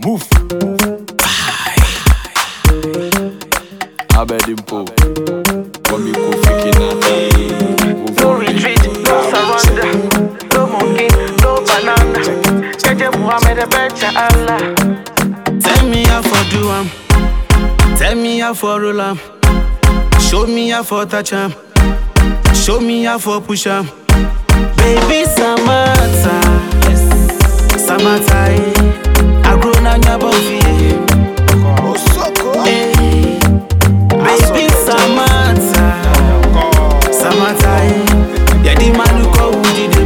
Move. Abedimpo. When me go freaking No retreat, no surrender, no monkey, no banana. Jeje Muhammad Abacha Allah. Tell me how for do am. Tell me how for roll am. Show me how for touch am. Show me how for push am. Baby Samantha, Samantha, I grow na nyabofi. Baby Samantha, Samantha, yeah the man who go with them.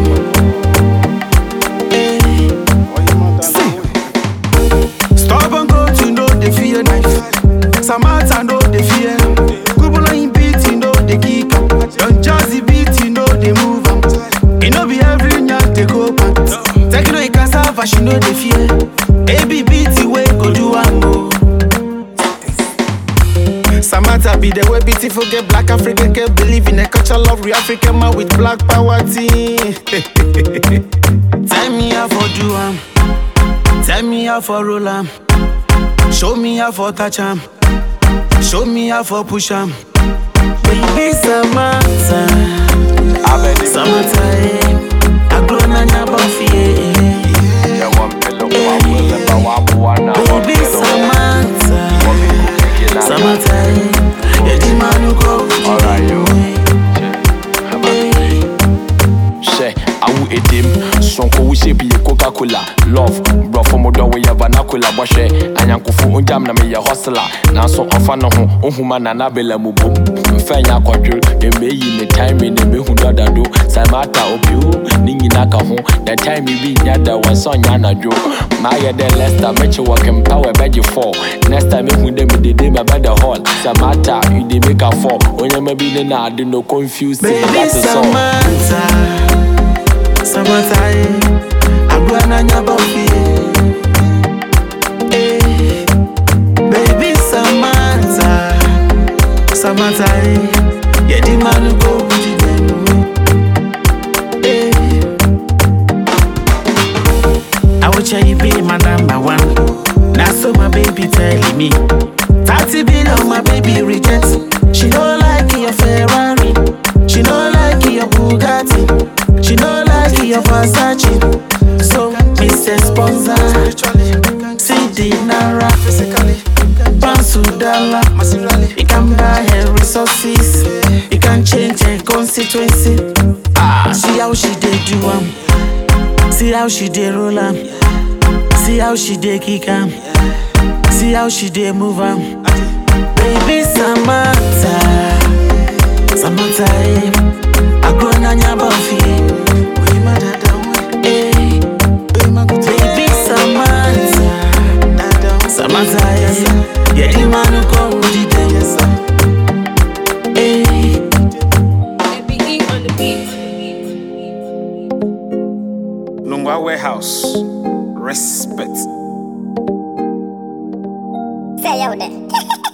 Stop and go to know the fear knife. Samantha know the fear. Kubulo in beat you know the kick. Don't jazzy beat you know the move. You know be every night they go back. Take no cassava she know the fear. Baby beat you way go do one more. Samantha be the way beautiful get black African girl believe in a culture love real African man with black power team. Tell me how for do am. Tell me how for roll am. Show me how for touch am. Show me how for push am. Baby Samantha, Samantha, I grow na nyabofi. Baby Samantha, Samantha, yeah the man who go with you. She, awu edim. Sonko we say be Coca-Cola. Love, bro for mo do we ya vernacular. But she, anyankufu unjam na me ya hustler. Na so ofa no ho, ohuma na na bela mu bom. Mfanya kwadwo, me yi me time me me hu dada do. Samata opiu, ni nyina ka ho. The time be nyada wan so nya na dwo. My ya the Leicester mechi work empower beji fall. Next time me hu dem dey my bed hall. Samata, you dey make a fall. Onye me be na ade no confuse. Baby Samantha, Samantha, I grow na nyabofi. Baby Samantha, Samantha, yeah the man who go with them. I will tell you be my number one. Now so my baby telling me 30 billion my baby rejects. She don't like your Ferrari. She don't like your Bugatti. She don't like your Versace. So Mr. Sponsor, CD Nara, Bansu Dala. You can buy her resources. You can change her constituency. See how she dey do am. See how she dey roll am. See how she dey kick am. See how she dey move am. Baby Samantha, Samantha, I grow na nyabofi. Baby Samantha, Samantha, yeah the man who go with them. Baby on the beat. Lungwa Warehouse, respect. Say yo there.